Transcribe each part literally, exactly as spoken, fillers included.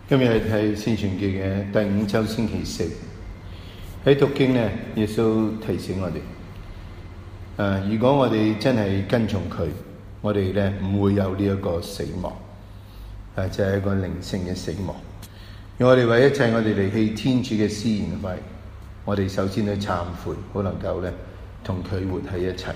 今日係四旬期嘅第五週星期四，喺讀經呢，耶穌提醒我哋，誒、呃，如果我哋真係跟從佢，我哋咧唔會有呢一個死亡，誒、呃，就係、是、一個靈性嘅死亡。而我哋為一切我哋離棄天主嘅私言為，我哋首先去懺悔，好能夠咧同佢活喺一齊。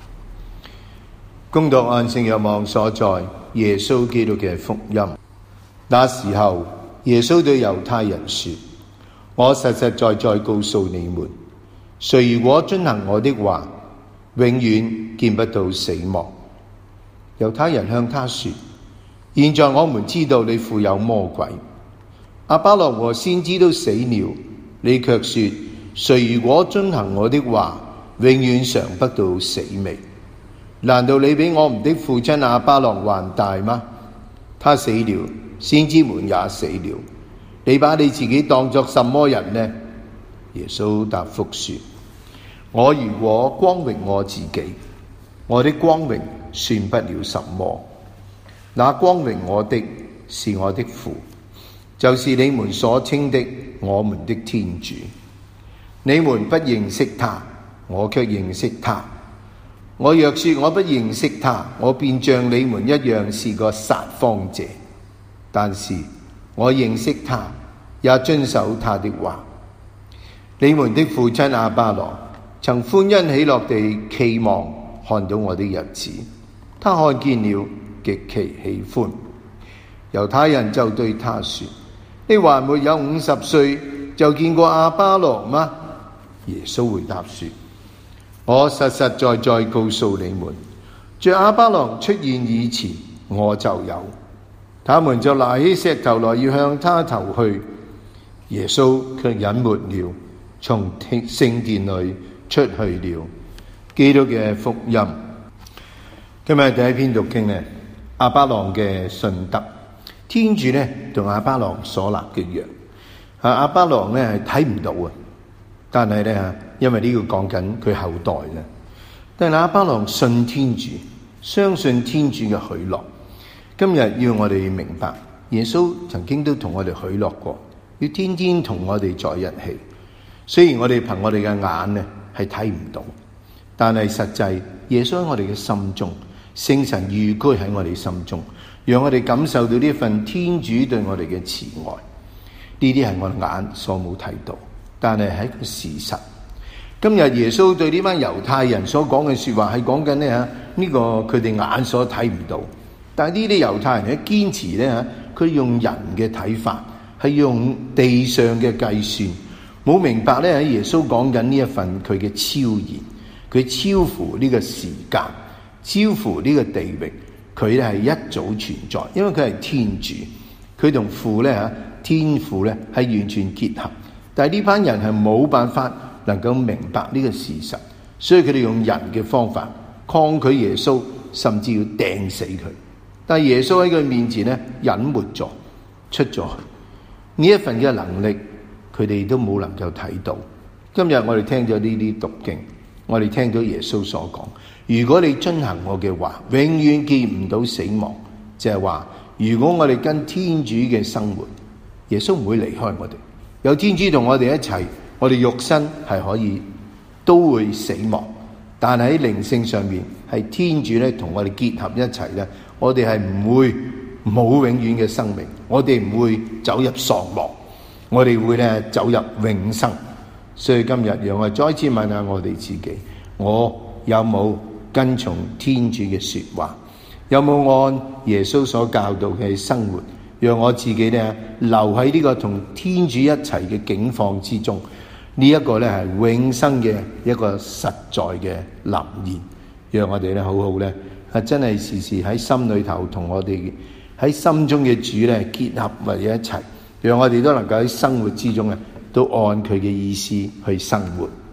恭讀安聖若望所在耶穌基督嘅福音。那時候，耶穌對猶太人說：我實實在在告訴你們，誰如果遵行我的話，永遠見不到死亡。猶太人向他說：現在我們知道你附有魔鬼。亞巴郎和先知都死了，你卻說，誰如果遵行我的話，永遠嘗不到死味？難道你比我們的父親亞巴郎還大嗎？他死了，先知們也死了，你把你自己當作什麼人呢？耶穌答覆說：我如果光榮我自己，我的光榮算不了什麼。那光榮我的是我的父，就是你們所稱的我們的天主。你們不認識他，我卻認識他。我若說我不認識他，我便像你們一樣是個撒謊者。但是我認識他，也遵守他的話。你們的父親亞巴郎曾歡欣喜樂地期望看到我的日子，他看見了，極其喜歡。猶太人就對他說：你還沒有五十歲就見過亞巴郎嗎？耶穌回答說：我實實在在告訴你們，在亞巴郎出現以前，我就有。他們就拿起石頭來要向他投去，耶穌卻隱沒了，從聖殿裏出去了。基督嘅福音。今日第一篇讀經呢，亞巴郎嘅信德。天主呢同亞巴郎所立嘅約，啊亞巴郎呢係睇唔到啊，但係呢因為呢個講緊佢後代呢，但係亞巴郎信天主，相信天主嘅許諾。今日要我哋明白，耶穌曾經都同我哋許諾過，要天天同我哋在一起。雖然我哋憑我哋嘅眼呢係睇唔到，但係實際耶穌喺我哋嘅心中，聖神寓居喺我哋心中，讓我哋感受到呢份天主對我哋嘅慈愛。呢啲係我哋眼所冇睇到，但係係一個事實。今日耶穌對呢班猶太人所講嘅說話係講緊呢吓呢個佢哋眼所睇唔到。但係呢啲猶太人咧堅持咧嚇，佢用人嘅睇法，係用地上嘅計算，冇明白咧喺耶穌講緊呢一份佢嘅超然，佢超乎呢個時間，超乎呢個地域，佢咧係一早存在，因為佢係天主，佢同父咧嚇天父咧係完全結合。但係呢班人係冇辦法能夠明白呢個事實，所以佢哋用人嘅方法抗拒耶穌，甚至要掟死佢。但係耶穌喺佢面前咧隱沒咗，出咗去呢一份嘅能力，佢哋都冇能夠睇到。今日我哋聽咗呢啲讀經，我哋聽到耶穌所講：如果你遵行我嘅話，永遠見唔到死亡。就係話，如果我哋跟天主嘅生活，耶穌唔會離開我哋。有天主同我哋一齊，我哋肉身係可以都會死亡，但係喺靈性上面係天主咧同我哋結合一齊咧。我哋係唔會冇永遠嘅生命，我哋唔會走入喪亡，我哋會咧走入永生。所以今日讓我再次問下我哋自己，我有冇跟從天主嘅說話？有冇按耶穌所教導嘅生活，讓我自己咧留喺呢個同天主一齊嘅境況之中？呢、這、一個咧係永生嘅一個實在嘅臨現，讓我哋咧好好咧係真係時時喺心裏頭同我哋喺心中嘅主咧結合為一齊，讓我哋都能夠喺生活之中咧都按佢嘅意思去生活。